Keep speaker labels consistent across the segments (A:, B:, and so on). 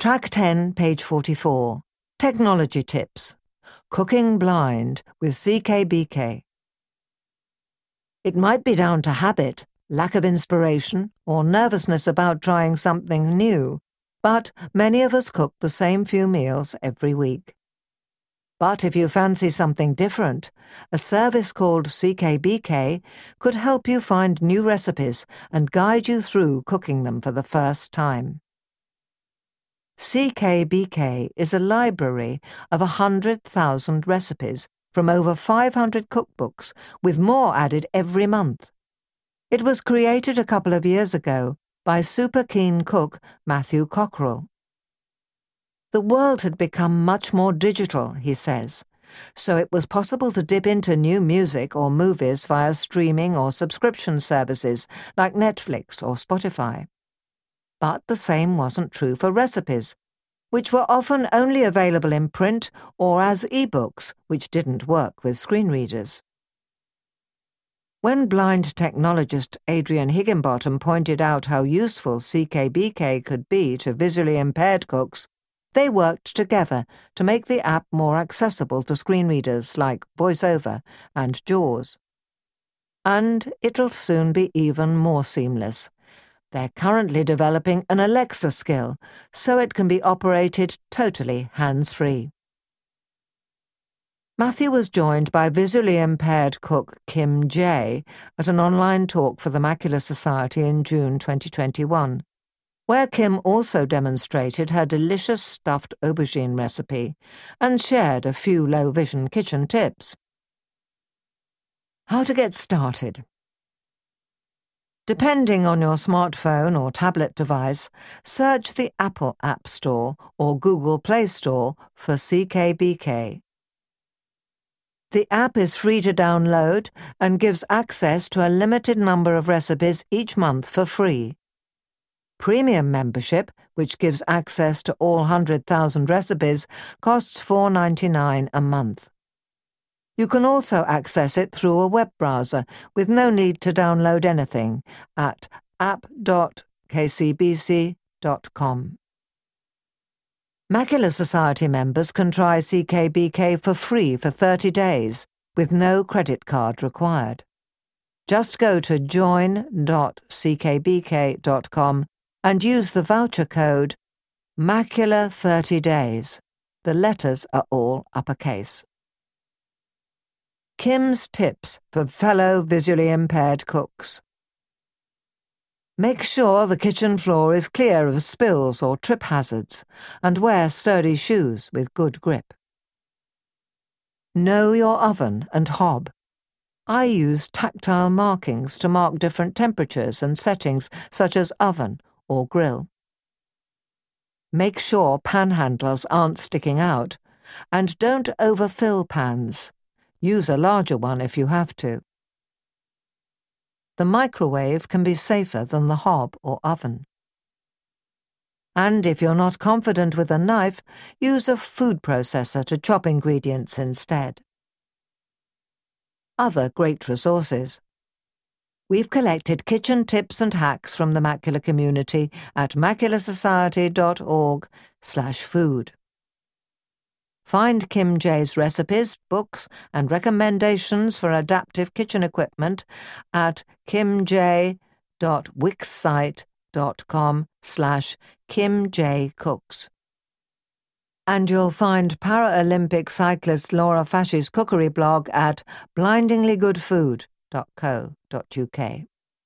A: Track 10, page 44. Technology tips. Cooking blind with CKBK. It might be down to habit, lack of inspiration, or nervousness about trying something new, but many of us cook the same few meals every week. But if you fancy something different, a service called CKBK could help you find new recipes and guide you through cooking them for the first time. CKBK is a library of 100,000 recipes from over 500 cookbooks, with more added every month. It was created a couple of years ago by super keen cook Matthew Cockrell. The world had become much more digital, he says, so it was possible to dip into new music or movies via streaming or subscription services like Netflix or Spotify. But the same wasn't true for recipes, which were often only available in print or as e-books, which didn't work with screen readers. When blind technologist Adrian Higginbottom pointed out how useful CKBK could be to visually impaired cooks, they worked together to make the app more accessible to screen readers like VoiceOver and JAWS. And it'll soon be even more seamless. They're currently developing an Alexa skill, so it can be operated totally hands-free. Matthew was joined by visually impaired cook Kim Jay at an online talk for the Macular Society in June 2021, where Kim also demonstrated her delicious stuffed aubergine recipe and shared a few low-vision kitchen tips. How to get started. Depending on your smartphone or tablet device, search the Apple App Store or Google Play Store for CKBK. The app is free to download and gives access to a limited number of recipes each month for free. Premium membership, which gives access to all 100,000 recipes, costs $4.99 a month. You can also access it through a web browser with no need to download anything at app.kcbc.com. Macular Society members can try CKBK for free for 30 days, with no credit card required. Just go to join.ckbk.com and use the voucher code MACULAR30days. The letters are all uppercase. Kim's tips for fellow visually impaired cooks. Make sure the kitchen floor is clear of spills or trip hazards, and wear sturdy shoes with good grip. Know your oven and hob. I use tactile markings to mark different temperatures and settings, such as oven or grill. Make sure pan handles aren't sticking out, and don't overfill pans. Use a larger one if you have to. The microwave can be safer than the hob or oven. And if you're not confident with a knife, use a food processor to chop ingredients instead. Other great resources. We've collected kitchen tips and hacks from the macular community at macularsociety.org/food. Find Kim Jay's recipes, books, and recommendations for adaptive kitchen equipment at kimjay.wixsite.com/KimJCooks. And you'll find Paralympic cyclist Laura Fashi's cookery blog at blindinglygoodfood.co.uk.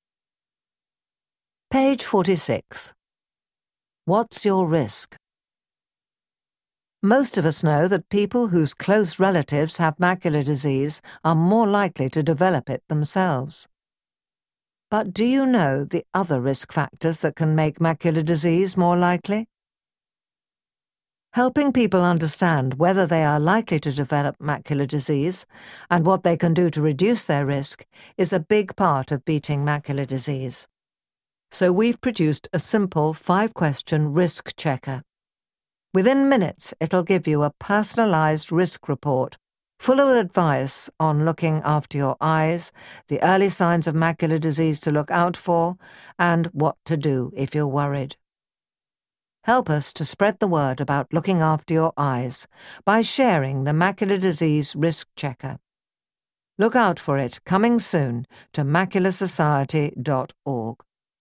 A: Page 46. What's your risk? Most of us know that people whose close relatives have macular disease are more likely to develop it themselves. But do you know the other risk factors that can make macular disease more likely? Helping people understand whether they are likely to develop macular disease and what they can do to reduce their risk is a big part of beating macular disease. So we've produced a simple 5-question risk checker. Within minutes, it'll give you a personalized risk report full of advice on looking after your eyes, the early signs of macular disease to look out for, and what to do if you're worried. Help us to spread the word about looking after your eyes by sharing the Macular Disease Risk Checker. Look out for it coming soon to macularsociety.org.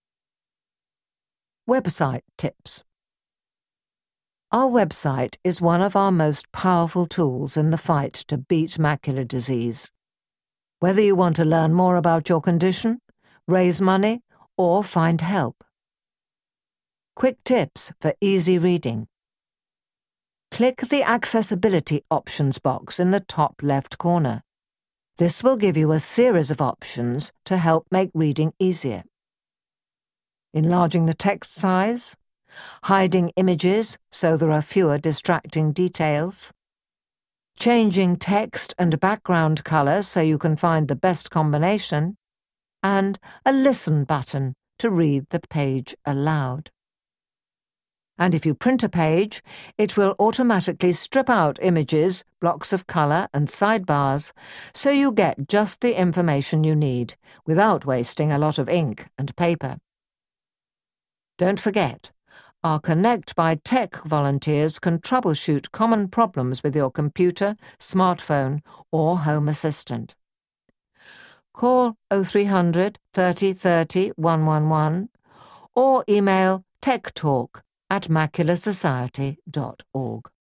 A: Website tips. Our website is one of our most powerful tools in the fight to beat macular disease. Whether you want to learn more about your condition, raise money, or find help. Quick tips for easy reading. Click the Accessibility Options box in the top left corner. This will give you a series of options to help make reading easier. Enlarging the text size, hiding images so there are fewer distracting details, changing text and background color so you can find the best combination, and a listen button to read the page aloud. And if you print a page, it will automatically strip out images, blocks of color, and sidebars, so you get just the information you need, without wasting a lot of ink and paper. Don't forget, our Connect by Tech volunteers can troubleshoot common problems with your computer, smartphone, or home assistant. Call 0300 30 30 111 or email techtalk@macularsociety.org.